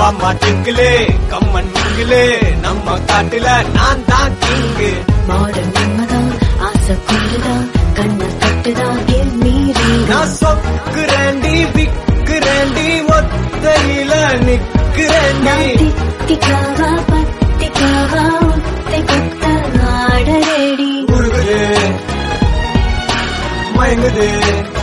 வாமா டிங்கிலே கம்மன் மிங்கிலே நம்ம காட்டுல நான் தான் கிங்கு. மாடல் நம்மதான் ஆசை கொண்டுதான் கண்ண கட்டுதான் மீறி நான் சொக்குறேண்டி விக்குறேண்டி ஒத்தையில நிக்கிறேண்டி. திக்காவா பத்திக்காவா ஒத்தை கொத்த ஆடரேடி. உருகுது மயங்குது